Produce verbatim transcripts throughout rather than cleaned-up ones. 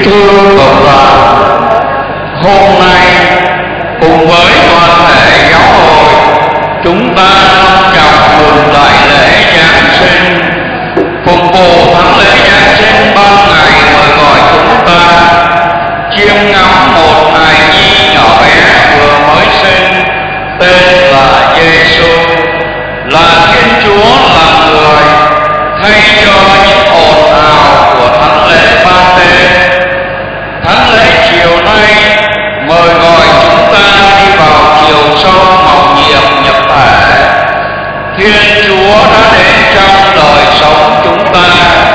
thương cộng đoàn, hôm nay cùng với toàn thể giáo hội, chúng ta long trọng mừng đại lễ Giáng sinh. Phục vụ thánh lễ Giáng sinh ban ngày mời gọi chúng ta chiêm ngắm một hài nhi nhỏ bé vừa mới sinh, tên là Giêsu, là Thiên Chúa làm người, thay cho những ồn ào của thánh lễ ba tê. Thánh lễ chiều nay mời gọi chúng ta đi vào chiều sâu màu nhiệm nhập thể. Thiên Chúa đã đến trong đời sống chúng ta,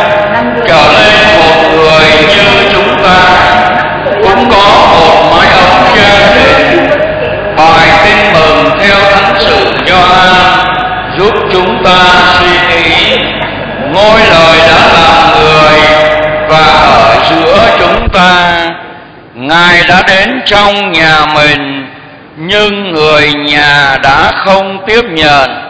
trở lên một người như chúng ta, cũng có một mái ấm gia đình. Bài tin mừng theo Thánh sử Gioan giúp chúng ta suy nghĩ ngôi lời đã làm người và ở giữa chúng ta. Ngài đã đến trong nhà mình, nhưng người nhà đã không tiếp nhận.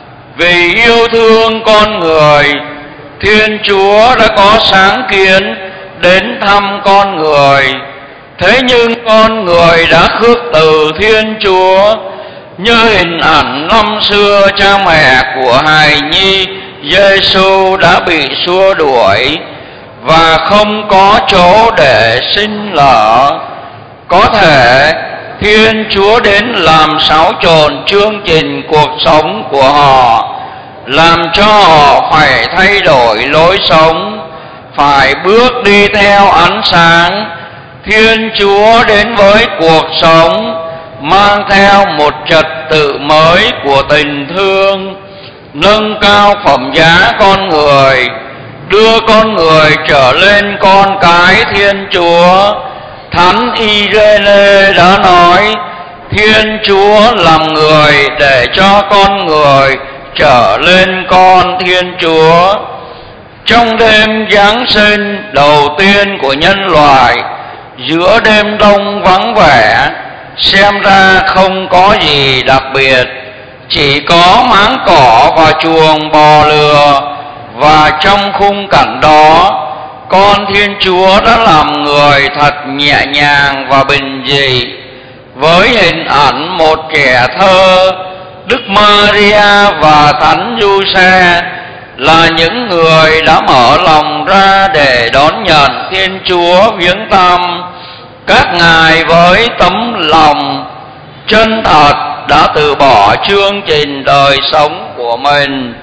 Vì yêu thương con người, Thiên Chúa đã có sáng kiến đến thăm con người. Thế nhưng con người đã khước từ Thiên Chúa, như hình ảnh năm xưa cha mẹ của hài nhi Giêsu đã bị xua đuổi và không có chỗ để sinh nở. Có thể Thiên Chúa đến làm xáo trộn chương trình cuộc sống của họ, làm cho họ phải thay đổi lối sống, phải bước đi theo ánh sáng. Thiên Chúa đến với cuộc sống, mang theo một trật tự mới của tình thương, nâng cao phẩm giá con người, đưa con người trở lên con cái Thiên Chúa. Thánh Irene đã nói, Thiên Chúa làm người để cho con người trở lên con Thiên Chúa. Trong đêm Giáng sinh đầu tiên của nhân loại, giữa đêm đông vắng vẻ, xem ra không có gì đặc biệt, chỉ có máng cỏ và chuồng bò lừa. Và trong khung cảnh đó, con Thiên Chúa đã làm người thật nhẹ nhàng và bình dị, với hình ảnh một trẻ thơ. Đức Maria và Thánh Giuse là những người đã mở lòng ra để đón nhận Thiên Chúa viếng thăm. Các ngài với tấm lòng chân thật đã từ bỏ chương trình đời sống của mình,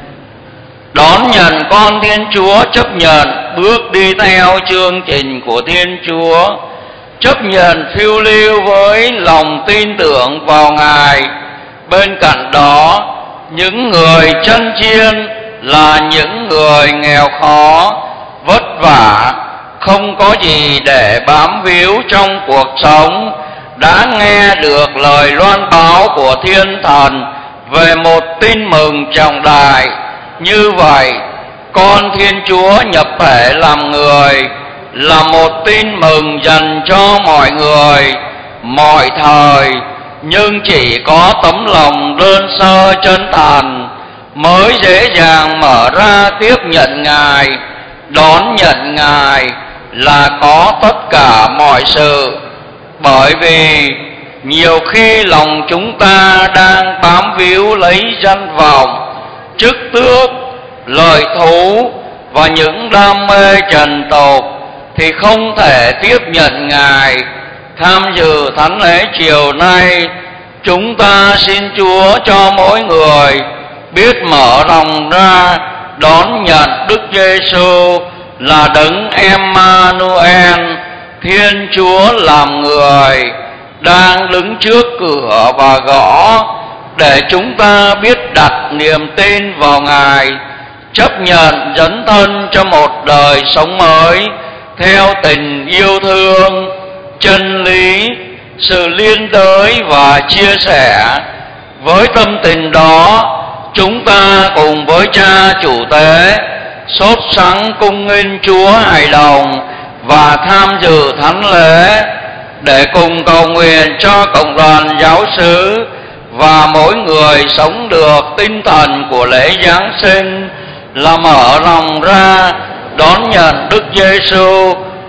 đón nhận con Thiên Chúa, chấp nhận bước đi theo chương trình của Thiên Chúa, chấp nhận phiêu lưu với lòng tin tưởng vào Ngài. Bên cạnh đó, những người chân chiên là những người nghèo khó, vất vả, không có gì để bám víu trong cuộc sống, đã nghe được lời loan báo của Thiên Thần về một tin mừng trọng đại. Như vậy, con Thiên Chúa nhập thể làm người là một tin mừng dành cho mọi người, mọi thời, nhưng chỉ có tấm lòng đơn sơ chân thành mới dễ dàng mở ra tiếp nhận Ngài. Đón nhận Ngài là có tất cả mọi sự, bởi vì nhiều khi lòng chúng ta đang bám víu lấy danh vọng, chức tước, lợi thú và những đam mê trần tục, thì không thể tiếp nhận Ngài. Tham dự thánh lễ chiều nay, chúng ta xin Chúa cho mỗi người biết mở lòng ra đón nhận Đức Giêsu là Đấng Emmanuel, Thiên Chúa làm người, đang đứng trước cửa và gõ, để chúng ta biết đặt niềm tin vào Ngài, chấp nhận dấn thân cho một đời sống mới theo tình yêu thương, chân lý, sự liên đới và chia sẻ. Với tâm tình đó, chúng ta cùng với Cha Chủ Tế sốt sắng cung nghênh Chúa hài đồng và tham dự thánh lễ, để cùng cầu nguyện cho cộng đoàn giáo xứ và mỗi người sống được tinh thần của lễ Giáng sinh, là mở lòng ra đón nhận Đức Giêsu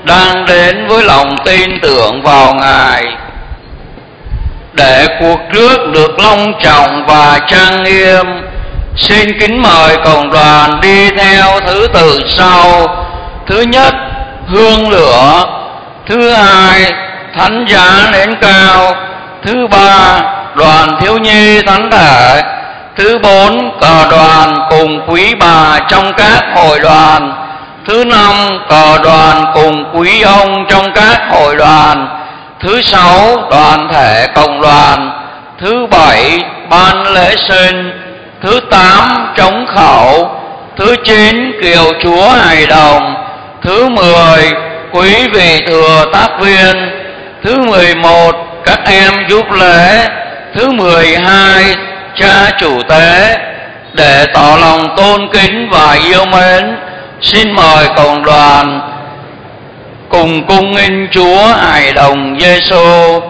đang đến với lòng tin tưởng vào Ngài. Để cuộc rước được long trọng và trang nghiêm, xin kính mời cộng đoàn đi theo thứ tự sau. Thứ nhất, hương lửa. Thứ hai, thánh giá nến cao. Thứ ba, đoàn thiếu nhi thánh thể. Thứ bốn, cờ đoàn cùng quý bà trong các hội đoàn. Thứ năm, cờ đoàn cùng quý ông trong các hội đoàn. Thứ sáu, đoàn thể cộng đoàn. Thứ bảy, ban lễ sinh. Thứ tám, trống khẩu. Thứ chín, kiều chúa hài đồng. Thứ mười, quý vị thừa tác viên. Thứ mười một, các em giúp lễ. Thứ mười hai, cha chủ tế. Để tỏ lòng tôn kính và yêu mến, xin mời cộng đoàn cùng cung nghinh Chúa hài đồng Giêsu.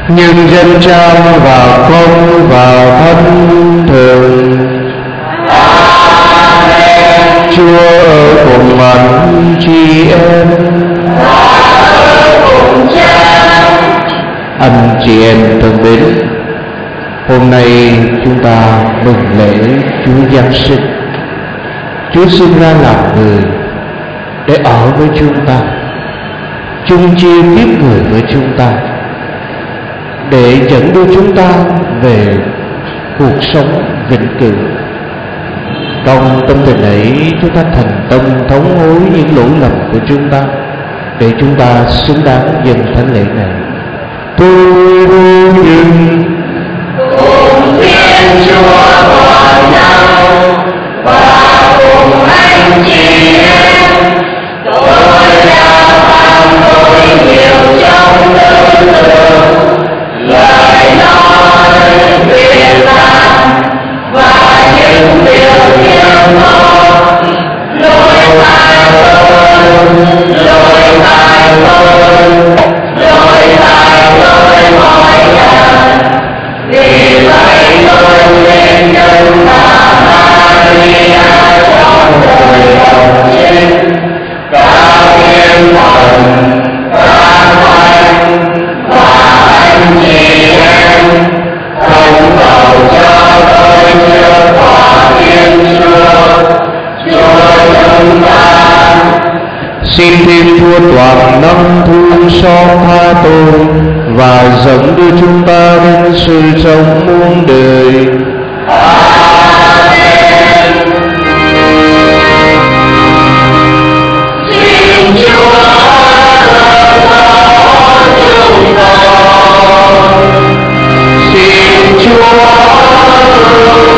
nhưng dân trang và công và thân thường. Amen. Chúa ở cùng anh chị em, ở cùng cha. Anh chị em thân mến, hôm nay chúng ta mừng lễ Chúa Giáng sinh. Chúa sinh ra làm người để ở với chúng ta, chung chia kiếp người với chúng ta, để dẫn đưa chúng ta về cuộc sống vĩnh cửu. Trong tâm tình ấy, chúng ta thành tâm thống hối những lỗi lầm của chúng ta, để chúng ta xứng đáng dâng thánh lễ này. Tôi vô dừng cùng Thiên Chúa còn nhau và cùng anh chị em, tôi đã phạm tội nhiều trong tư tưởng, lời nói, việc làm và những điều thiêng liêng. Lỗi tại tôi, lỗi tại tôi, lỗi tại tôi mọi lần. Vì vậy tôi nguyện nhân bà Maria trong đời đồng trinh, các thiên thần, các thánh và anh chị em không cầu cho tôi trước quả Thiên Chúa, Chúa chúng ta. Xin Thiên Chúa toàn năng thương xót tha tội và dẫn đưa chúng ta đến sự sống muôn đời. Amen. Xin Chúa đỡ chúng con. Xin Chúa đỡ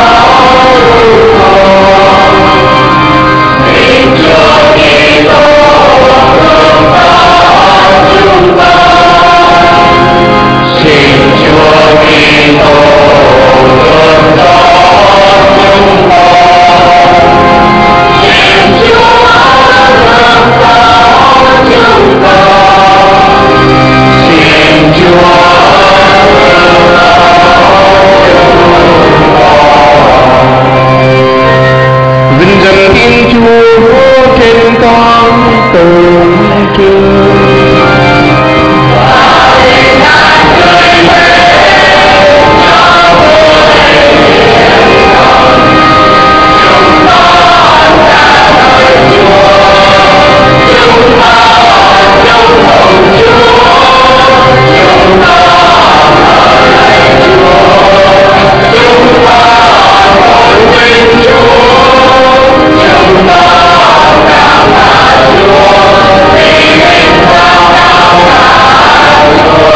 con. Xin Chúa Kitô thương xót chúng con. Xin Chúa Kitô thương xót chúng con. Xin Chúa thương xót chúng con. Xin Chúa thương xót chúng con. Vinh danh Thiên Chúa trên con tường trường. Và đến các người mẹ nhỏ với thiên con, chúng con ca ngợi Chúa, chúng con trong hồng Chúa, chúng con ở lạy Chúa, chúng con tôn vinh Chúa, chúng con cảm tạ Chúa vì vinh quang cao cả Chúa.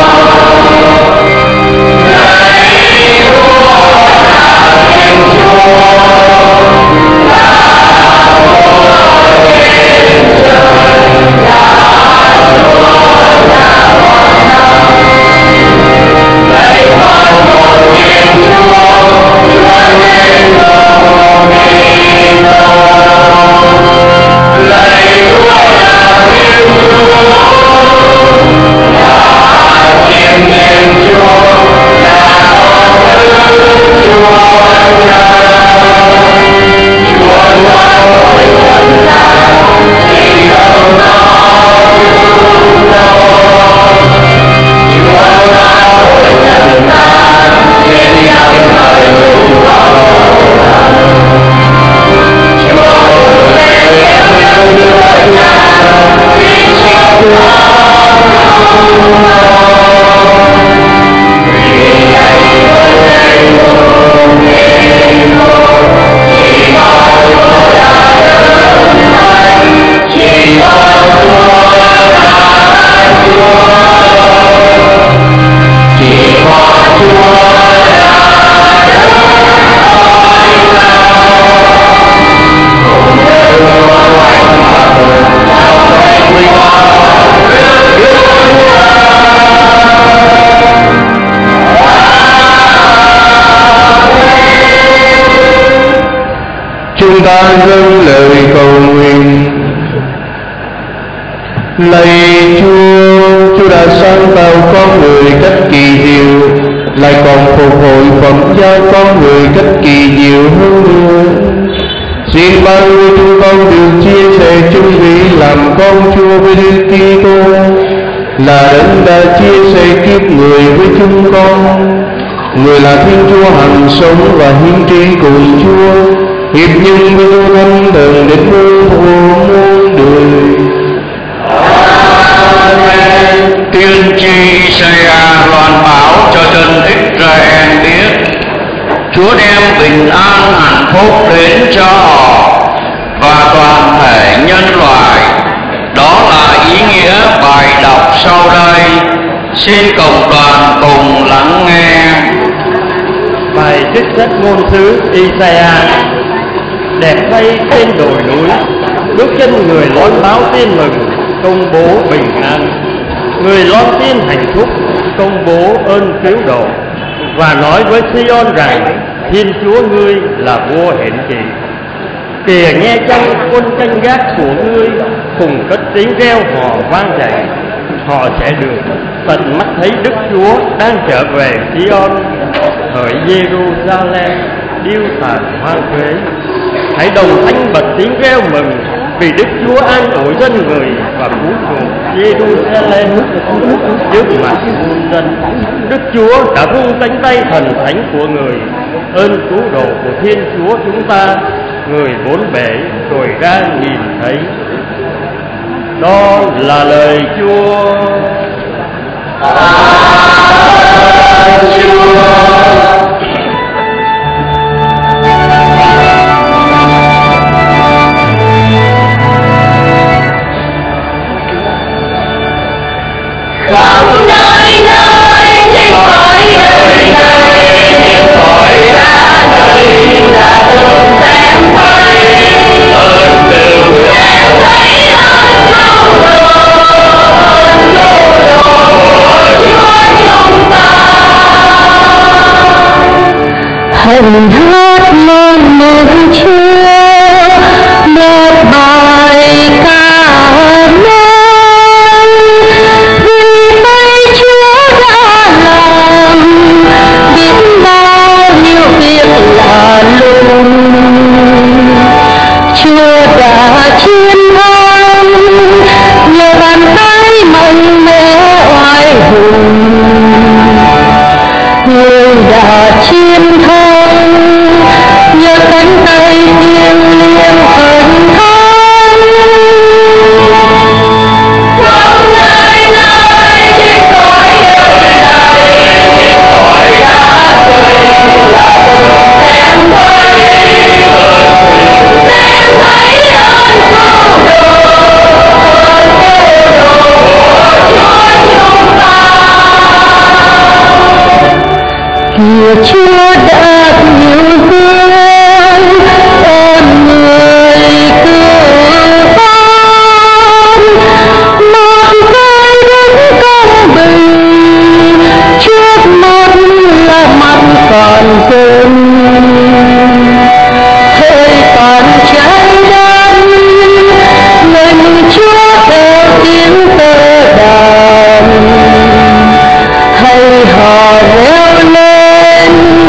Lạy Chúa là Thiên Chúa, là Chúa trên trời, là Chúa là con năng. Lạy con một Thiên Chúa, Chúa trên vô nghi ngờ. Lạy Chúa là Thiên Chúa, là Thiên Nhiên Chúa, là con Đức Chúa Cha. Chúa thoát khỏi trần gian, đi đâu đó chúng con. Chúa thoát khỏi trần gian, đến nhận lời chúng con. Chúa từ lên yêu thương Chúa Cha, vì siêu con chúng con. Vì ấy tôi lên cùng Thiên Chúa, chỉ có Chúa là đấng thánh, chỉ có Chúa là Chúa, chỉ có Chúa là đấng tối cao, cùng Đức Chúa Thánh và cùng nhau vinh quang Đức Chúa Cha. Chúng ta dâng lời cầu nguyện. Lạy Chúa, Chúa đã sáng tạo con người cách kỳ diệu, lại còn phục hồi phẩm giá con người cách kỳ diệu hơn nữa. Xin ban ơn chúng con được chia sẻ chung vị làm con Chúa với Đức Kitô, là đấng đã chia sẻ kiếp người với chúng con. Người là Thiên Chúa hằng sống và hiến trí cùng Chúa, hiệp nhân với Chúa Thánh Thần đến muôn thuở muôn đời. Amen. Tiên tri Isaiah loan báo cho dân Israel biết Chúa đem bình an hạnh phúc đến cho họ và toàn thể nhân loại. Đó là ý nghĩa bài đọc sau đây. Xin cộng đoàn cùng lắng nghe. Bài trích sách ngôn sứ Isaiah. Đẹp thay trên đồi núi, bước chân người loan báo tin mừng, công bố bình an. Người loan tin hạnh phúc, công bố ơn cứu độ, và nói với Sion rằng: Thiên Chúa ngươi là vua hiển trị. Kìa nghe chăng quân canh gác của ngươi cùng cất tiếng reo hò vang dậy. Họ sẽ được tận mắt thấy Đức Chúa đang trở về Sion, hỡi Jerusalem điêu tàn hoang phế. Hãy đồng thanh bật tiếng reo mừng, vì Đức Chúa an ủi dân người và cứu chuộc Jerusalem trước mặt muôn dân. Đức Chúa đã vung cánh tay thần thánh của người, ơn cứu độ của Thiên Chúa chúng ta, người bốn bể trồi ra nhìn thấy. Đó là lời Chúa. Amen. Chúa. Khắp nơi nơi trên cõi đời này, tiếng gọi ra đời là từng xem thấy ơn từ xem thấy ơn cứu độ, ơn cứu độ của Chúa chúng ta. Hạnh hát mơn mừng Chúa, một bài ca nói. Là luôn Chúa đã chiến thắng nhờ bàn tay mạnh mẽ oai hùng. Người đã chiến thắng nhờ cánh tay thiêng liêng thần thánh. Trong nơi nơi trên cõi đời này, tiếng gọi đã rơi là xem thấy xem thấy ơn cứu độ, ơn cứu độ của Chúa chúng ta. Kìa Chúa đã nhiều hương ơn người cứu con, một vai đứng công bình trước mắt là mặt còn rơi. Hỡi toàn trái đất, người mừng Chúa theo tiếng tơ đàn, hãy hò reo lên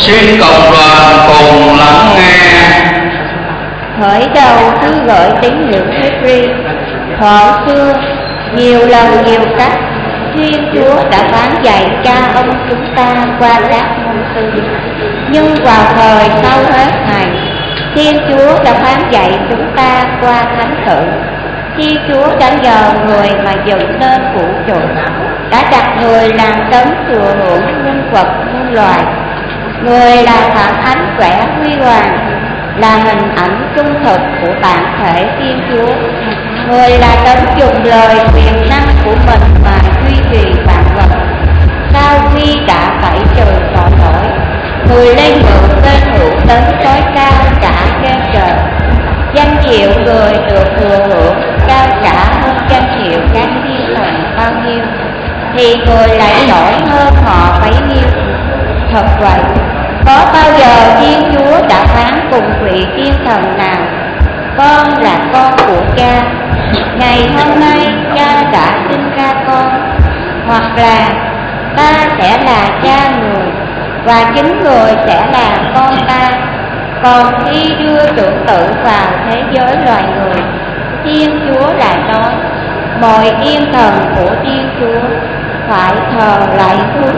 Xin cộng đoàn cùng lắng nghe. Khởi đầu cứ gọi tín hiệu Hebrew. Thuở xưa, nhiều lần nhiều cách, Thiên Chúa đã phán dạy cha ông chúng ta qua các ngôn từ. Nhưng vào thời sau hết này, Thiên Chúa đã phán dạy chúng ta qua thánh tử. Thiên Chúa đã nhờ người mà dựng nên vũ trụ, đã đặt người làm đấng thừa hưởng muôn vật muôn loài. Người là phản ánh vẻ huy hoàng, là hình ảnh trung thực của bản thể Thiên Chúa. Người là đấng dùng lời quyền năng của mình mà duy trì vạn vật. Sau khi đã tẩy trừ tội lỗi, người lên ngự bên hữu đấng tối cao cả trên trời. Danh hiệu người được thừa hưởng cao cả hơn danh hiệu các thiên thần bao nhiêu, thì người lại nổi hơn họ bấy nhiêu. Thật vậy, có bao giờ Thiên Chúa đã phán cùng vị thiên thần nào: con là con của cha, ngày hôm nay cha đã sinh ra con? Hoặc là ta sẽ là cha người, và chính người sẽ là con ta. Còn khi đưa trưởng tử vào thế giới loài người, Thiên Chúa lại nói: mọi thiên thần của Thiên Chúa phải thờ lạy Chúa.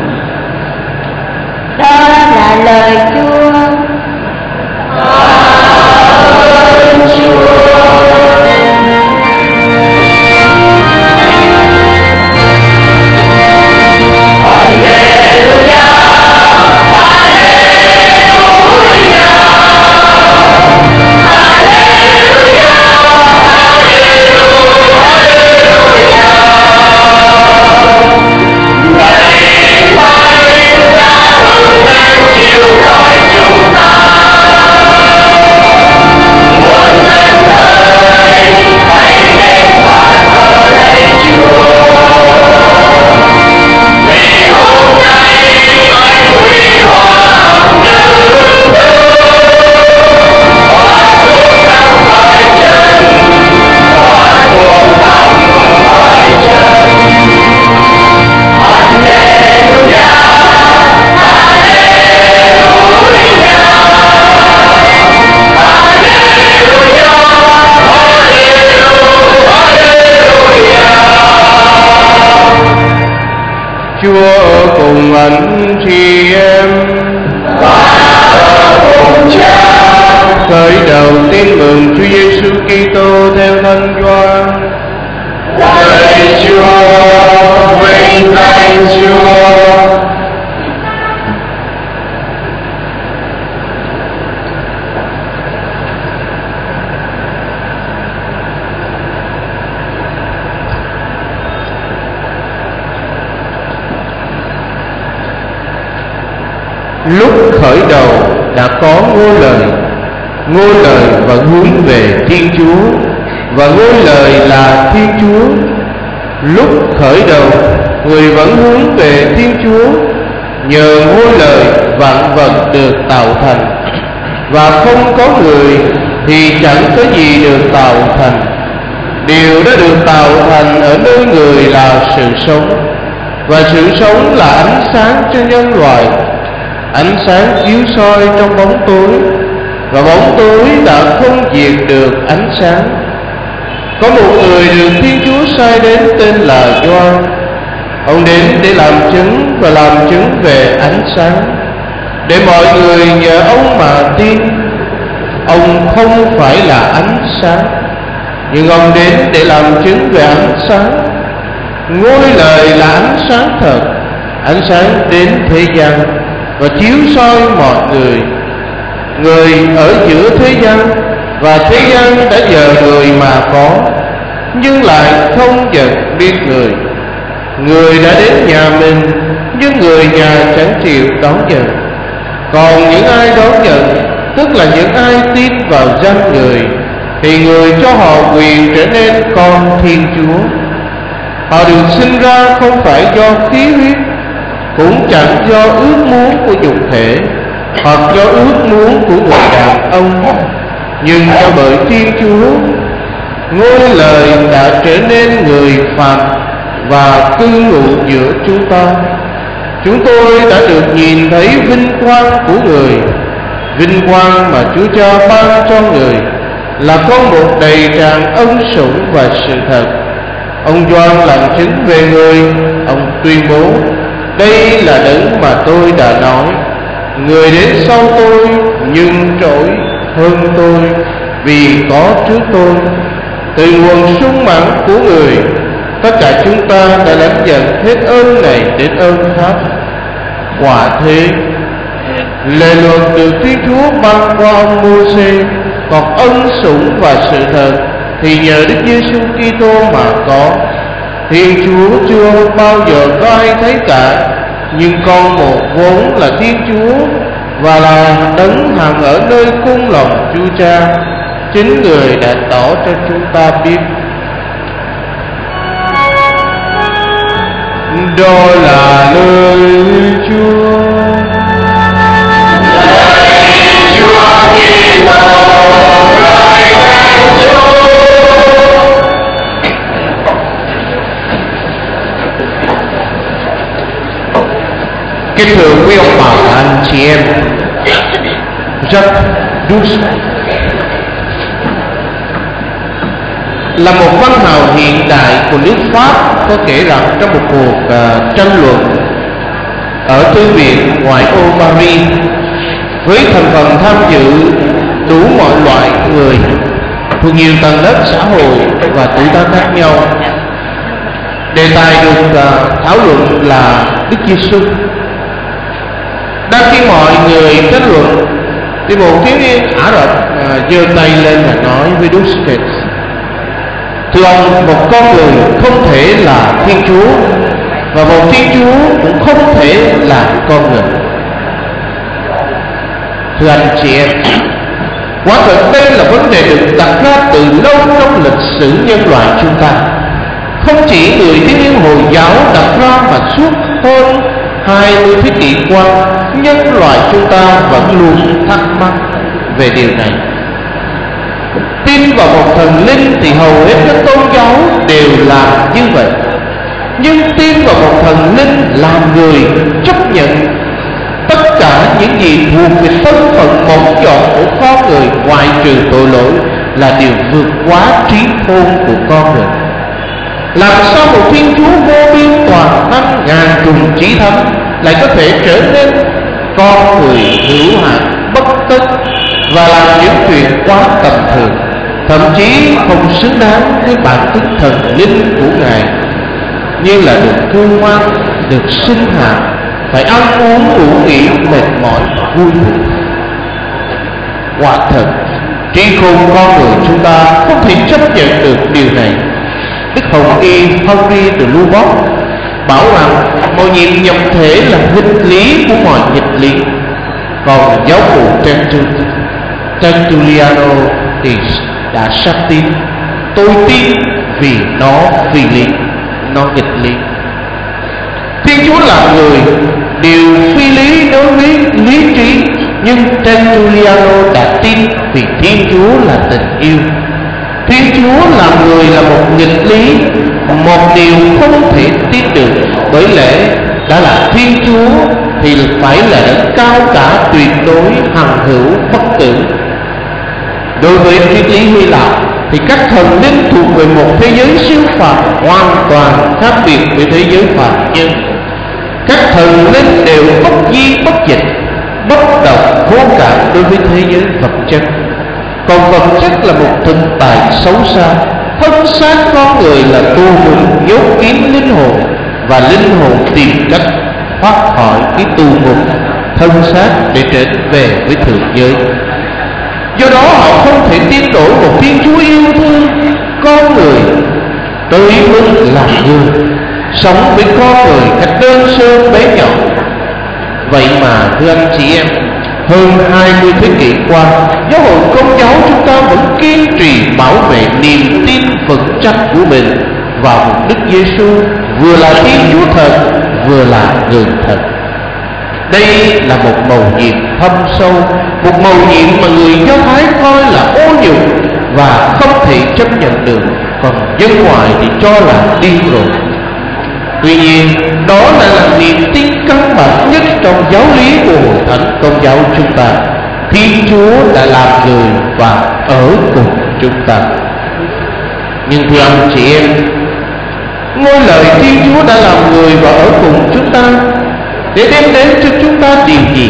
Đó là lời Chúa. Ơn Chúa. Chúa ở cùng anh chị em. Cùng cha. Khởi đầu tin mừng Chúa Giêsu Kitô theo Thánh Gioan. Lạy Chúa, vinh danh Chúa. Lúc khởi đầu đã có ngôi lời, ngôi lời vẫn hướng về Thiên Chúa, và ngôi lời là Thiên Chúa. Lúc khởi đầu, người vẫn hướng về Thiên Chúa. Nhờ ngôi lời vạn vật được tạo thành, và không có người thì chẳng có gì được tạo thành. Điều đã được tạo thành ở nơi người là sự sống, và sự sống là ánh sáng cho nhân loại. Ánh sáng chiếu soi trong bóng tối, và bóng tối đã không diệt được ánh sáng. Có một người được Thiên Chúa sai đến tên là Gioan. Ông đến để làm chứng và làm chứng về ánh sáng, để mọi người nhờ ông mà tin. Ông không phải là ánh sáng, nhưng ông đến để làm chứng về ánh sáng. Ngôi lời là ánh sáng thật, ánh sáng đến thế gian và chiếu soi mọi người. Người ở giữa thế gian, và thế gian đã nhờ người mà có, nhưng lại không nhận biết người. Người đã đến nhà mình, nhưng người nhà chẳng chịu đón nhận. Còn những ai đón nhận, tức là những ai tin vào danh người, thì người cho họ quyền trở nên con Thiên Chúa. Họ được sinh ra không phải do khí huyết, cũng chẳng do ước muốn của nhục thể, hoặc do ước muốn của người đàn ông, nhưng do bởi Thiên Chúa. Ngôi lời đã trở nên người phàm và cư ngụ giữa chúng ta. Chúng tôi đã được nhìn thấy vinh quang của người, vinh quang mà Chúa Cha ban cho người, là con một đầy tràn ân sủng và sự thật. Ông Gioan làm chứng về người. Ông tuyên bố: đây là đấng mà tôi đã nói, người đến sau tôi nhưng trỗi hơn tôi, vì có trước tôi. Từ nguồn sung mãn của người, tất cả chúng ta đã lãnh nhận hết ơn này đến ơn khác. Quả thế, lời luật được Thiên Chúa ban qua ông Mô-sê, còn ân sủng và sự thật thì nhờ Đức Giêsu Kitô mà có. Thiên Chúa chưa bao giờ có ai thấy cả, nhưng con một vốn là Thiên Chúa và là đấng hằng ở nơi cung lòng Chúa Cha, chính người đã tỏ cho chúng ta biết. Đó là lời Chúa. Kính thưa quý ông bà và anh chị em, Jacques Douce là một văn hào hiện đại của nước Pháp, có kể rằng trong một cuộc uh, tranh luận ở thư viện ngoại ô Paris với thành phần tham dự đủ mọi loại người thuộc nhiều tầng lớp xã hội và tuổi tác khác nhau, đề tài được uh, thảo luận là Đức Giêsu. Đang khi mọi người tranh luận thì một thiếu niên Ả Rập giơ uh, tay lên và nói với Douce: thưa ông, một con người không thể là Thiên Chúa, và một Thiên Chúa cũng không thể là con người. Thưa anh chị em, quả thật đây là vấn đề được đặt ra từ lâu trong lịch sử nhân loại chúng ta. Không chỉ người tín ngưỡng Hồi giáo đặt ra, mà suốt hơn hai mươi thế kỷ qua, nhân loại chúng ta vẫn luôn thắc mắc về điều này. Tin vào một thần linh thì hầu hết các tôn giáo đều làm như vậy, nhưng tin vào một thần linh làm người chấp nhận tất cả những gì thuộc về thân phận mỏng nhọn của con người ngoại trừ tội lỗi là điều vượt quá trí khôn của con người. Làm sao một Thiên Chúa vô biên toàn năng ngàn trùng chỉ thánh lại có thể trở nên con người hữu hạn bất tất và làm những chuyện quá tầm thường, thậm chí không xứng đáng với bản tính thần linh của Ngài, như là được cưu mang, được sinh hạ, phải ăn uống ngủ nghỉ, mệt mỏi vui buồn. Quả thật, trí khôn con người chúng ta không thể chấp nhận được điều này. Đức Hồng Y Henri de Lubac bảo rằng mọi nhiệm nhập thể là nghịch lý của mọi nghịch lý. Còn giáo phụ Tertulliano thì đã xác tín: tôi tin vì nó phi lý, nó nghịch lý. Thiên Chúa là người, điều phi lý đối với lý trí, nhưng Tertulliano đã tin vì Thiên Chúa là tình yêu. Thiên Chúa là người là một nghịch lý, một điều không thể tin được, bởi lẽ đã là Thiên Chúa thì phải là đấng cao cả, tuyệt đối, hằng hữu, bất tử. Đối với triết lý Hy Lạp thì các thần linh thuộc về một thế giới siêu phàm hoàn toàn khác biệt với thế giới phàm nhân. Các thần linh đều bất di bất dịch, bất động vô cảm đối với thế giới vật chất. Còn vật chất là một thực tại xấu xa, thân xác con người là tu ngục nhốt kín linh hồn, và linh hồn tìm cách thoát khỏi cái tù ngục thân xác để trở về với thượng giới. Do đó họ không thể tin đổi một Thiên Chúa yêu thương con người tới mức làm người, sống với con người cách đơn sơ bé nhỏ. Vậy mà thưa anh chị em, hơn hai mươi thế kỷ qua, giáo hội Công giáo chúng ta vẫn kiên trì bảo vệ niềm tin vững chắc của mình vào một Đức Giêsu vừa là Thiên Chúa thật, vừa là người thật. Đây là một mầu nhiệm thâm sâu, một mầu nhiệm mà người Do Thái coi là ô nhục và không thể chấp nhận được, còn dân ngoại thì cho là điên rồ. Tuy nhiên, đó lại là niềm tin căn bản nhất trong giáo lý của Hội Thánh Công giáo chúng ta. Thiên Chúa đã làm người và ở cùng chúng ta. Nhưng thưa anh chị em, ngôi lời Thiên Chúa đã làm người và ở cùng chúng ta để đem đến cho chúng ta điều gì?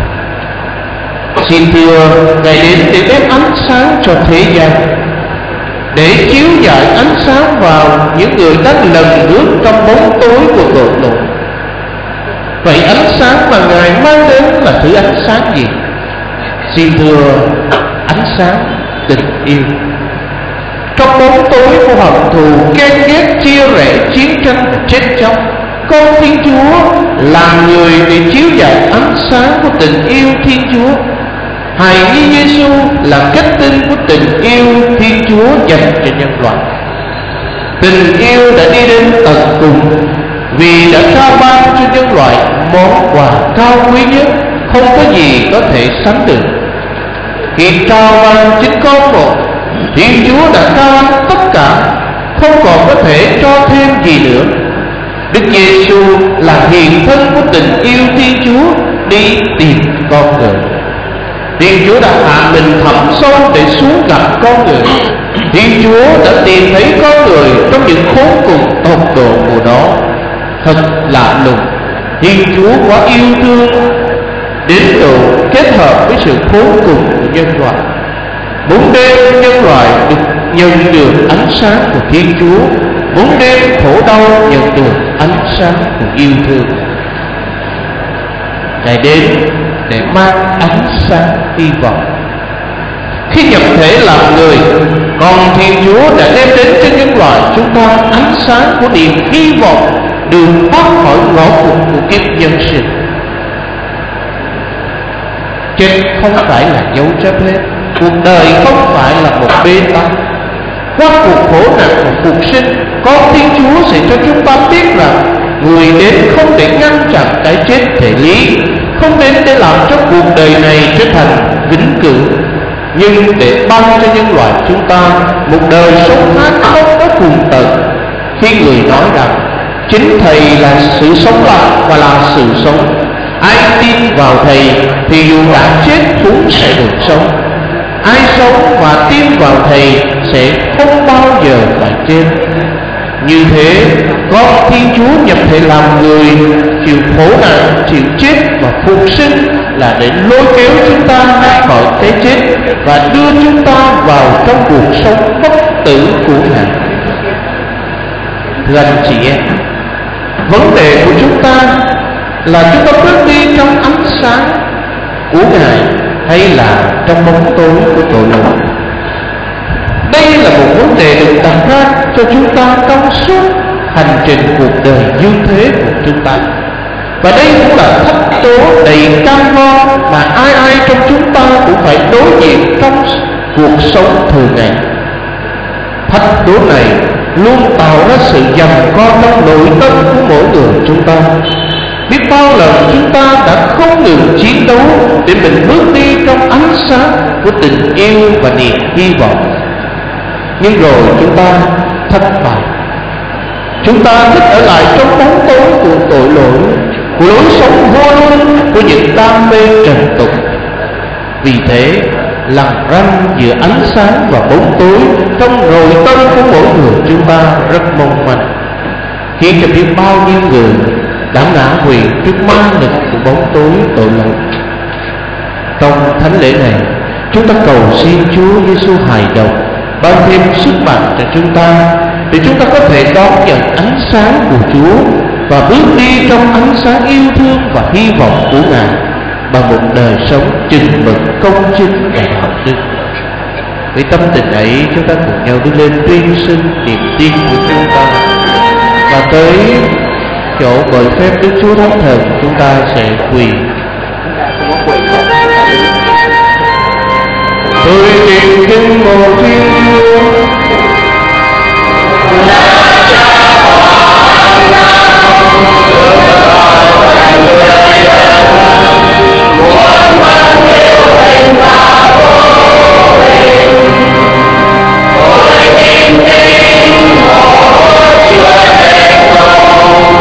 Xin thưa, Ngài đến để đem ánh sáng cho thế gian, để chiếu rọi ánh sáng vào những người đang lần bước trong bóng tối của tội lỗi. Vậy ánh sáng mà Ngài mang đến là thứ ánh sáng gì? Xin thưa, ánh sáng tình yêu. Trong bóng tối của hận thù, ghen ghét, chia rẽ, chiến tranh và chết chóc, con Thiên Chúa làm người để chiếu rọi ánh sáng của tình yêu Thiên Chúa. Hài Nhi Giêsu là kết tinh của tình yêu Thiên Chúa dành cho nhân loại. Tình yêu đã đi đến tận cùng, vì đã trao ban cho nhân loại món quà cao quý nhất không có gì có thể sánh được. Khi trao ban chính con một, Thiên Chúa đã trao ban tất cả, không còn có thể cho thêm gì nữa. Đức Giêsu là hiện thân của tình yêu Thiên Chúa đi tìm con người. Thiên Chúa đã hạ mình thẳm sâu để xuống gặp con người. Thiên Chúa đã tìm thấy con người trong những khốn cùng tột độ của nó. Thật lạ lùng, Thiên Chúa quá yêu thương đến độ kết hợp với sự khốn cùng của nhân loại, muốn đem nhân loại được nhận được ánh sáng của Thiên Chúa, muốn đem khổ đau nhận được ánh sáng của yêu thương. Ngài đến để mang ánh sáng hy vọng. Khi nhập thể làm người, con Thiên Chúa đã đem đến cho nhân loại chúng ta ánh sáng của niềm hy vọng, đường thoát khỏi ngõ cụt của kiếp nhân sinh. Chết không phải là dấu chấm hết, cuộc đời không phải là một bế tắc. Qua cuộc khổ nạn của phục sinh, con Thiên Chúa sẽ cho chúng ta biết rằng người đến không để ngăn chặn cái chết thể lý, không đến để làm cho cuộc đời này trở thành vĩnh cửu, nhưng để ban cho nhân loại chúng ta một đời sống khác không có cùng tận. Khi người nói rằng chính Thầy là sự sống lại và là sự sống, ai tin vào Thầy thì dù đã chết cũng sẽ được sống. Ai sống và tin vào Thầy sẽ không bao giờ phải chết. Như thế, con Thiên Chúa nhập thể làm người, chịu khổ nạn, chịu chết và phục sinh là để lôi kéo chúng ta ra khỏi cái chết và đưa chúng ta vào trong cuộc sống bất tử của Ngài. Thưa anh chị em, vấn đề của chúng ta là chúng ta bước đi trong ánh sáng của Ngài hay là trong bóng tối của tội lỗi. Đây là một vấn đề được đặt ra cho chúng ta trong suốt hành trình cuộc đời dương thế của chúng ta. Và đây cũng là thách đố đầy cam go mà ai ai trong chúng ta cũng phải đối diện trong cuộc sống thường ngày. Thách đố này luôn tạo ra sự giằng co trong nội tâm của mỗi người chúng ta. Biết bao lần chúng ta đã không ngừng chiến đấu để mình bước đi trong ánh sáng của tình yêu và niềm hy vọng, nhưng rồi chúng ta thất bại. Chúng ta thích ở lại trong bóng tối của tội lỗi, của lối sống vô lương, của những đam mê trần tục. Vì thế, lằn ranh giữa ánh sáng và bóng tối trong nội tâm của mỗi người chúng ta rất mong manh, khiến cho biết bao nhiêu người đã ngã quỵ trước ma lực của bóng tối tội lỗi. Trong thánh lễ này, chúng ta cầu xin Chúa Giêsu hài đồng ban thêm sức mạnh cho chúng ta, để chúng ta có thể đón nhận ánh sáng của Chúa và bước đi trong ánh sáng yêu thương và hy vọng của Ngài bằng một đời sống chừng mực, công chính và đạo đức. Với tâm tình ấy, chúng ta cùng nhau đứng lên tuyên xưng niềm tin của chúng ta, và tới chỗ bởi phép Đức Chúa Thánh Thần chúng ta sẽ quỳ. Tôi tìm kính một Thiên Chúa là Cha Hoàng Đạo, muốn mang yêu hình và vô hình. Tôi tìm kính một Chúa Thánh Thần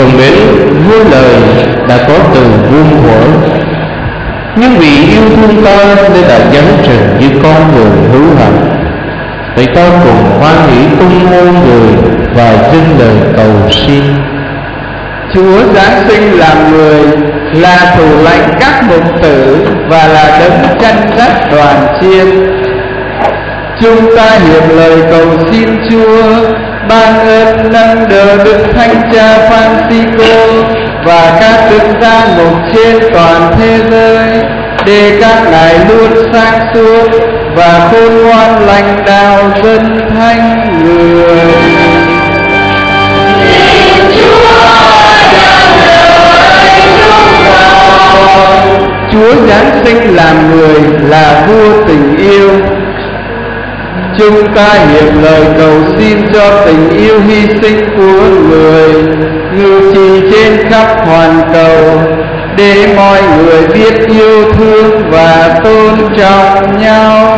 thân mến, vui lời đã có từ muôn thuở, nhưng vì yêu thương ta nên đã giáng trần như con người hữu hạnh. Vậy ta cùng hoan hỷ tung hôn người và dâng lời cầu xin. Chúa Giáng sinh làm người, là thủ lãnh các mục tử và là đấng chân dắt đoàn chiên. Chúng ta hiệp lời cầu xin Chúa ban ơn nâng đỡ Đức Thánh Cha Francisco và các đức gia mục trên toàn thế giới, để các ngài luôn sáng suốt và khôn ngoan lãnh đạo dân thánh người. Chúa Giáng sinh làm người là vua tình yêu. Chúng ta hiệp lời cầu xin cho tình yêu hy sinh của người ngự trị trên khắp hoàn cầu, để mọi người biết yêu thương và tôn trọng nhau.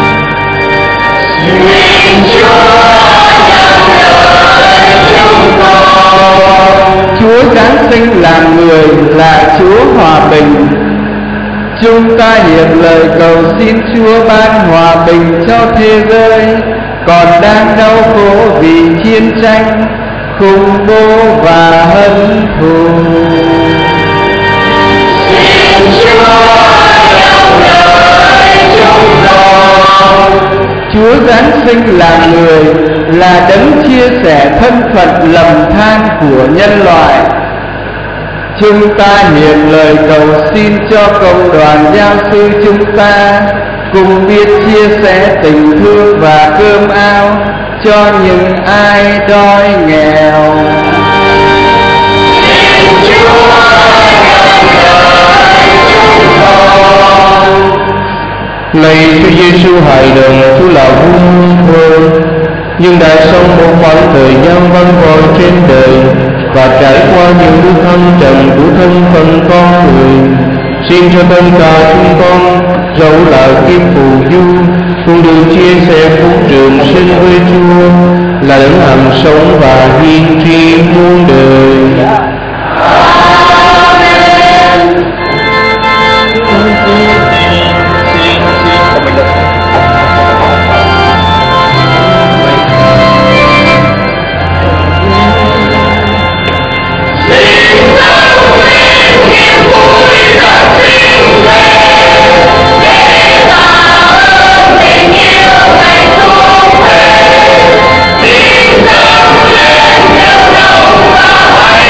Xin Chúa nhận lời chúng con. Chúa Giáng sinh làm người là Chúa hòa bình. Chúng ta hiệp lời cầu xin Chúa ban hòa bình cho thế giới còn đang đau khổ vì chiến tranh, khủng bố và hận thù. Xin Chúa nhận lời chúng con. Chúa Giáng sinh làm người là đấng chia sẻ thân phận lầm than của nhân loại. Chúng ta hiệp lời cầu xin cho cộng đoàn giáo sư chúng ta cùng biết chia sẻ tình thương và cơm áo cho những ai đói nghèo. Xin Chúa nhận lời chúng con. Lạy Chúa Giêsu hài đồng, Chúa là vua muôn thuở, nhưng đã sống một khoảng thời gian vắng vòi trên đời và trải qua nhiều bước thăng trầm của thân phận con người. Xin cho tất cả chúng con, dẫu là kiếp phù du, cũng được chia sẻ phúc trường sinh với Chúa, là đấng hằng sống và hiên tri muôn đời. Hãy subscribe cho kênh Ghiền Mì Gõ để không bỏ lỡ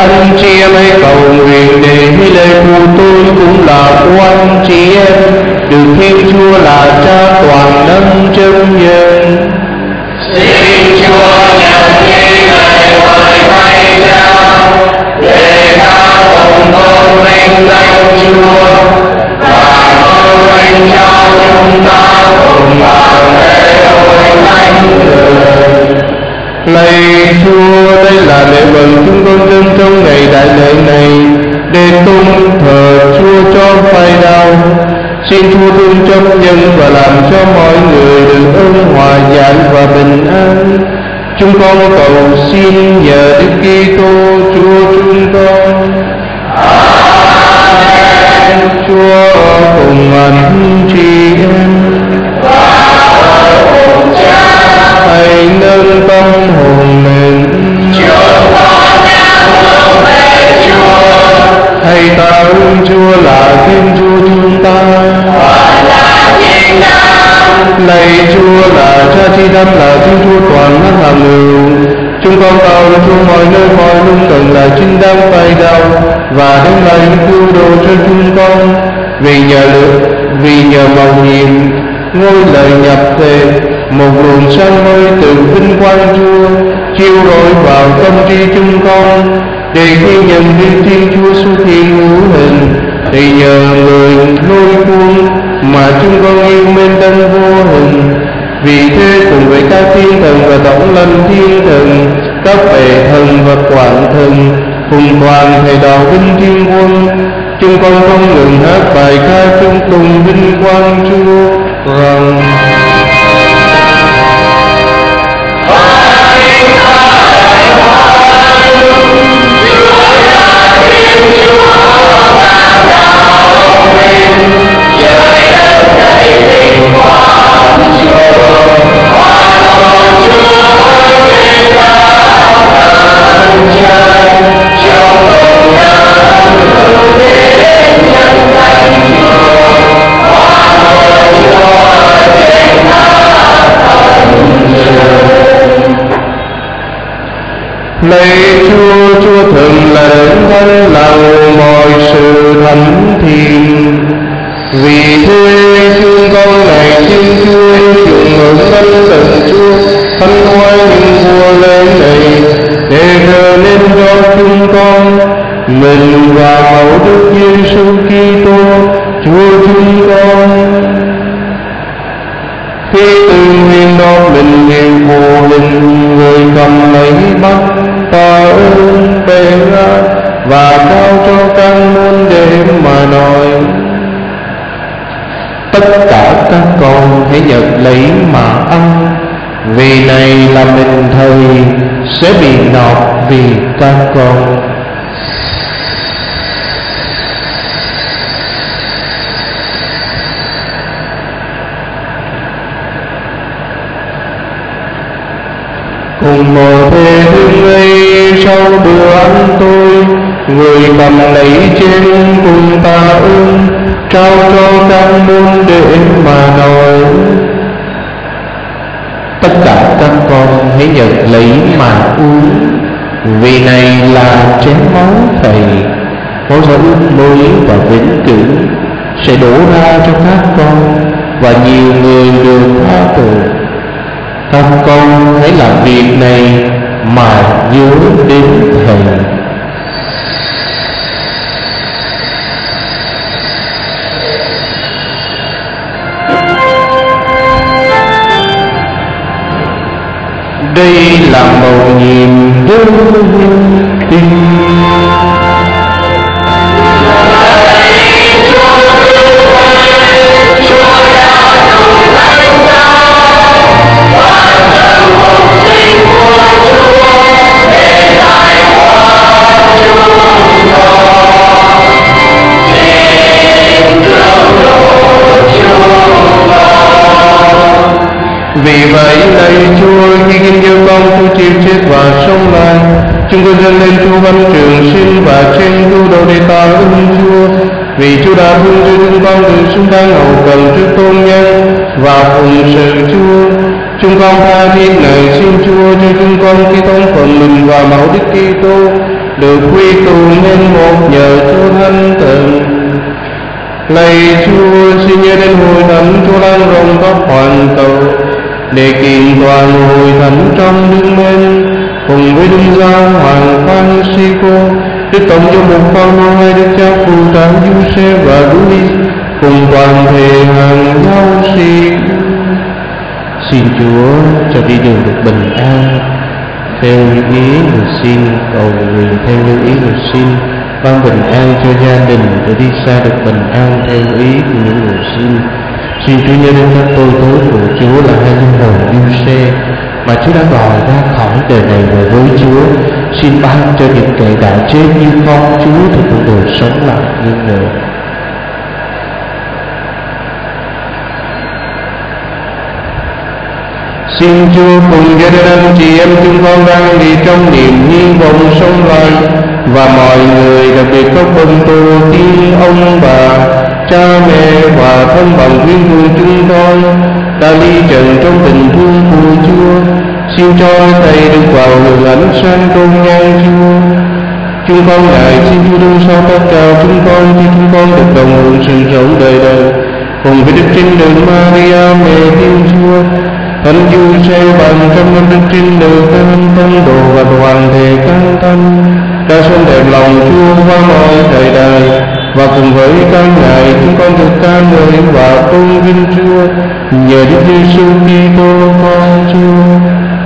Anh chị em hãy cầu nguyện để lễ phụ tôi cũng là của anh chị em được Thiên Chúa là Cha toàn năng chân nhân. Xin Chúa nhận như lời với Thầy Cha để ta cùng tôn vinh danh Chúa và tôn vinh cho chúng ta cùng vào lễ hội thánh người. Lạy Chúa, đây là lễ vật chúng con dâng trong ngày đại lễ này để tôn thờ Chúa cho phai đau. Xin Chúa thương chấp nhận và làm cho mọi người được ơn hòa giải và bình an. Chúng con cầu xin nhờ Đức Kitô Chúa chúng con. Amen. Chúa ở cùng anh chị em. Hãy nâng tâm hồn mình. Chúng con đang hướng về Chúa. Hãy tạ ơn Chúa là Thiên Chúa chúng ta. Con là Thiên Đàng. Lạy Chúa là Cha Chi Đâm là Thiên Chúa toàn năng hàng ngự. Chúng con cầu Chúa mọi nơi mọi lúc cần là chính đáng phải đau và đem lại cứu độ cho chúng con. Vì nhờ lực, vì nhờ mầu nhiệm, ngôi lời nhập thể, một luồng sáng mới từ vinh quang Chúa chiếu rọi vào tâm trí chúng con, để khi nhận Đức Thiên Chúa xuất hiện hữu hình, thì nhờ người lôi cuốn mà chúng con yêu mến đấng vô hình. Vì thế cùng với các thiên thần và tổng lâm thiên thần, các bệ thần và quản thần cùng toàn thể đạo binh thiên quân, chúng con không ngừng hát bài ca chung cùng vinh quang Chúa rằng: Lạy Chúa, Chúa thường là đấng thánh lặng mọi sự thánh thiện. Vì thế chúng con này xin Chúa dùng ngưỡng thánh thần Chúa thánh hoài những vua lễ này để trở nên cho chúng con mình và mẫu Đức Giêsu Kitô Chúa chúng con. Khi từ nguyên đó mình đều vô linh, người cầm lấy mắt ta ơn bề ra và trao cho các môn để mà nói: tất cả các con hãy nhận lấy mà ăn, vì này là mình Thầy sẽ bị nộp vì các con. Cùng một thế hương ấy sau bữa ăn tôi, người cầm lấy trên cùng ta ơn trao cho các môn để mà nói: tất cả các con hãy nhận lấy mà uống, vì này là chén máu Thầy, máu ra ước mới và vĩnh cửu sẽ đổ ra cho các con và nhiều người được tha tội. Các con hãy làm việc này mà nhớ đến Thầy. Đây là mầu nhiệm đơn tình. Vì vậy lạy Chúa, khi kinh yêu con Chúa chịu chết và sống lại, chúng con dâng lên Chúa văn trường sinh và trên cứu độ để ta ơn Chúa. Vì Chúa đã buông cho chúng con từ xứng đáng hầu cần trước tôn nhân và phụng sự Chúa. Chúng con tha thiết này xin Chúa cho chúng con khi tôn phận mình và mẫu Đức Kitô được quy tụ nên một nhờ Chúa Thánh Thần. Lạy Chúa, xin nhớ đến hội thánh Chúa lan rộng khắp hoàn cầu, để kiện toàn hội thánh trong đức mến, cùng với Đức Giáo Hoàng Francisco, Đức Tổng giám mục Phaolô, hai Đức cha phụ tá Giuse và Louis, cùng toàn thể hàng giáo sĩ. Xin Chúa cho đi đường được bình an theo ý người xin, cầu nguyện theo ý người xin, ban bình an cho gia đình để đi xa được bình an theo ý của những người xin. Xin Chúa nhớ đến các tôi tớ của Chúa là hai linh hồn Giuse mà Chúa đã gọi ra khỏi đời này về với Chúa. Xin ban cho những kẻ đã chết như con Chúa thì cũng được sống lại như người. Xin Chúa cùng gia đình anh chị em chúng con đang đi trong niềm hy vọng sống lại, và mọi người đặc biệt các bậc tổ tiên, ông bà, cha mẹ và thân bằng quyến thuộc chúng con đã ly trần trong tình thương của Chúa. Xin cho Thầy được vào hưởng ánh sáng tôn nhan Chúa. Chúng con ngài xin Chúa đương sau tất cả chúng con khi chúng con được đồng hưởng sự sống đời đời cùng với Đức Trinh Nữ Maria mẹ Thiên Chúa, Thánh Giuse bằng trăm năm Đức Trinh Nữ Thánh Tông Đồ và toàn thể các thánh đã sống đẹp lòng Chúa qua mọi thời đại, và cùng với các ngài chúng con được ca ngợi và tôn vinh Chúa nhờ Đức Giêsu Kitô con Chúa.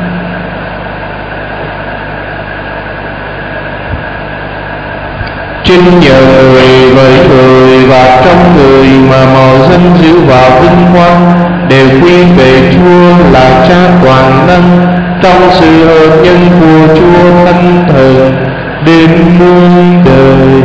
Chính nhờ người, với người và trong người mà mọi danh dự và vinh quang đều quy về Chúa là Cha toàn năng, trong sự hợp nhân của Chúa Thánh Thần đến muôn đời.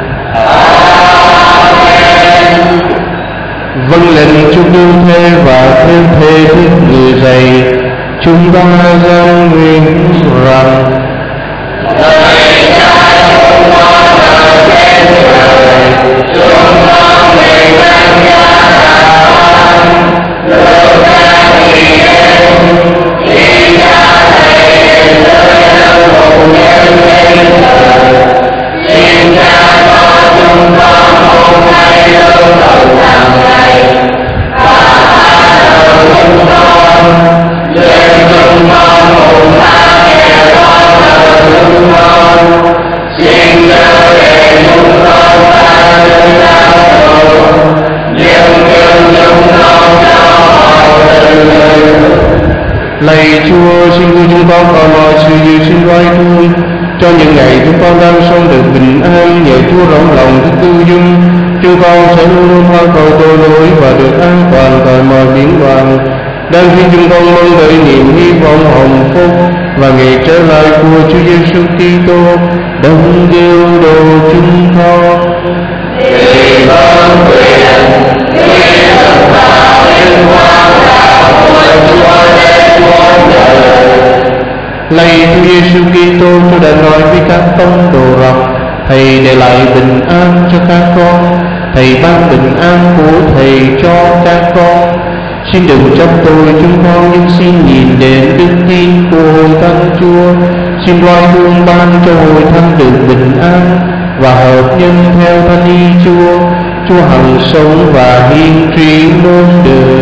Amen. Vâng lệnh chúc đương thế và thêm thế thức người dạy, chúng ta gian nguyện rằng: Lời Cha chúng con ở trên trời, chúng con nguyện danh Cha ban, được ra thì em, khi Cha thấy lời âm hồn nhân trên trời. Xin Cha cho chúng con hôm nay lương thực hàng ngày, và tha nợ chúng con, để chúng con cũng tha kẻ con nợ chúng con. Xin chớ để chúng con tha thứ đau khổ, nhưng đừng chúng con cho họ từ từ. Lạy Chúa, xin cứu chúng con khỏi mọi sự dự sinh oai thương, cho những ngày chúng con đang sống được bình an nhờ Chúa rộng lòng đức cứu dung. Chúng con sẽ luôn luôn hoa cầu tội lỗi và được an toàn khỏi mọi biến loạn. Đang khi chúng con mong đợi niềm hy vọng hồng phúc và ngày trở lại của Chúa Giêsu Kitô đấng cứu độ chúng con. Vì vâng quyền, quyền lực và vinh quang là của Chúa đến muôn đời. Lạy Chúa Giêsu Kitô, Chúa đã nói với các tông đồ rằng: Thầy để lại bình an cho các con, Thầy ban bình an của Thầy cho các con. Xin đừng trách tôi chúng con, nhưng xin nhìn đến đức tin của hội thánh Chúa. Xin đoái hương ban cho hội thánh được bình an và hợp nhân theo thánh ý Chúa. Chúa hằng sống và hiên trị muôn đời.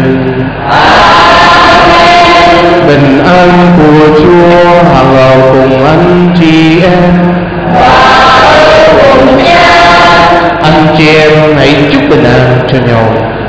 Amen. Bình an của Chúa hằng ở cùng anh chị em và ở cùng Cha. Anh chị em hãy chúc bình an cho nhau.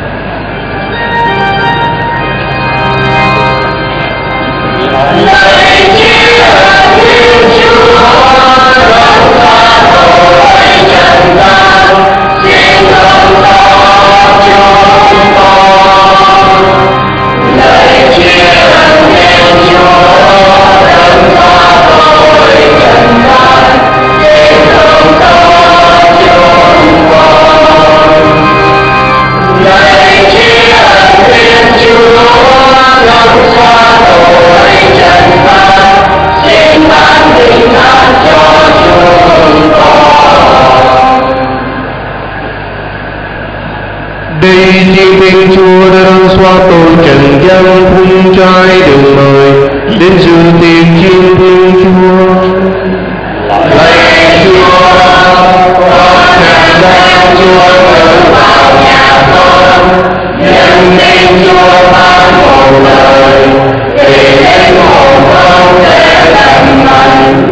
Đây thiên thiên Chúa đã đang xóa tội trần gian khung trai đường mời đến dự tiệc chiên thiên Chúa. Lạy Chúa con nhận danh Chúa ngự vào nhà con, nhân danh Chúa ban một lời, thì linh hồn con sẽ lành mạnh.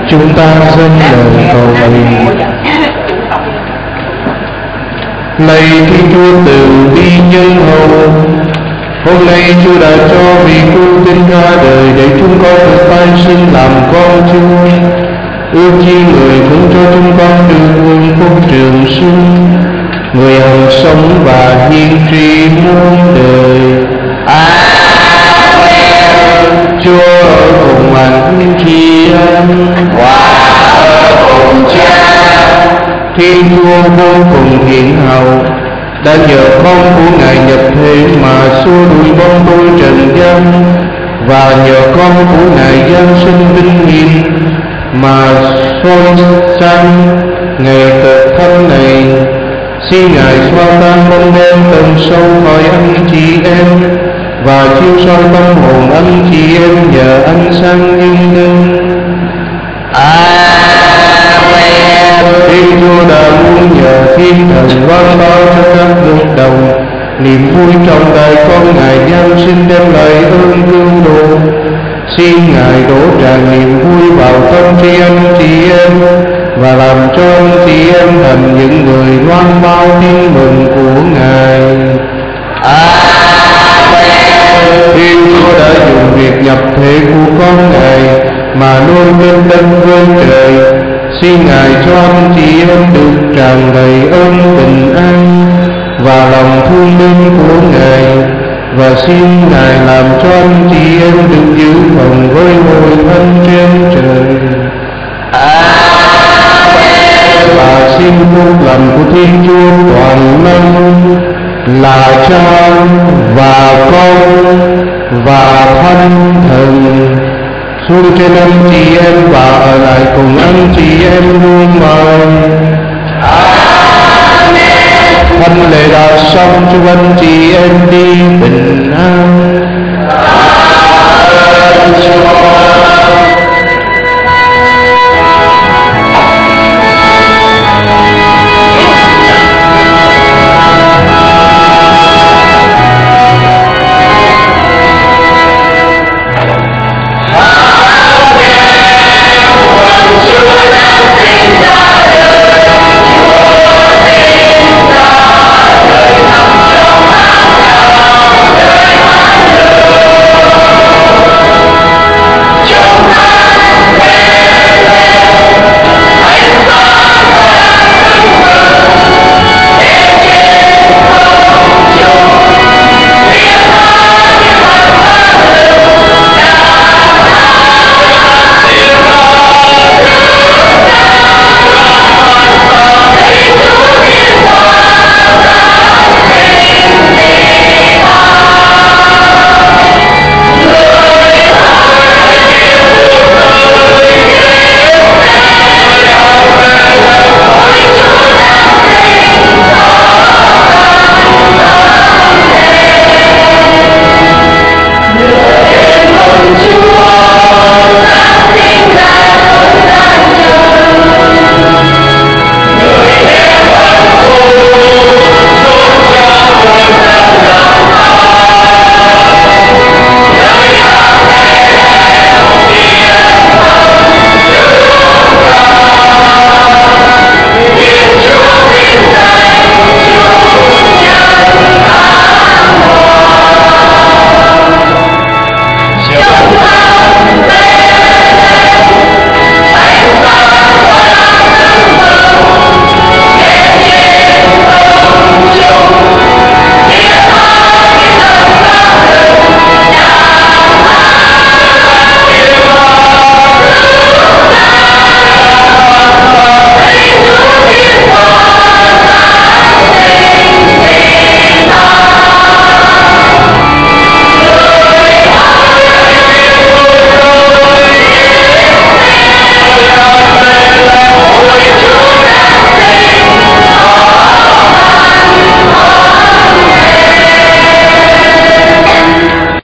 Chúng ta dâng lời cầu nguyện. Lạy Thiên Chúa từ bi nhân hậu, hôm nay Chúa đã cho vị cứu tinh ra đời để chúng con được tái sinh làm con Chúa. Ước chi người cũng cho chúng con được hưởng phúc trường sinh, người hằng sống và hiên tri muôn đời. Amen. Chúa ở cùng anh chị em và ở cùng Cha. Thiên Chúa vô cùng hiền hậu đã nhờ con của Ngài nhập thế mà xua đuổi bóng tối trần gian, và nhờ con của Ngài giáng sinh vinh hiển mà soi sáng ngày cực thánh này. Xin Ngài xóa tan bóng đêm tận sâu khỏi anh chị em và chiếu soi tâm hồn anh chị em nhờ ánh sáng nhân linh. Amen. Thiên Chúa đã muốn nhờ thiên thần loan báo cho các dân đồng niềm vui trong đời con Ngài giáng sinh đem lại ơn cứu độ. Xin Ngài đổ tràn niềm vui vào tâm trí anh chị em và làm cho anh chị em thành những người loan báo tin mừng của Ngài. Amen. Thiên Chúa đã dùng việc nhập thể của con Ngài mà nuôi bên đất với trời. Xin Ngài cho anh chị em được tràn đầy ơn bình an và lòng thương mến của Ngài, và xin Ngài làm cho anh chị em được giữ phần với hội thánh trên trời. Amen. Và xin phúc lành của Thiên Chúa toàn năng là Cha và Con và Thánh Thần xuống trên anh chị em và ở lại cùng anh chị em luôn mãi. Amen. Thánh lễ đã xong, chúc anh chị em đi bình an. Amen.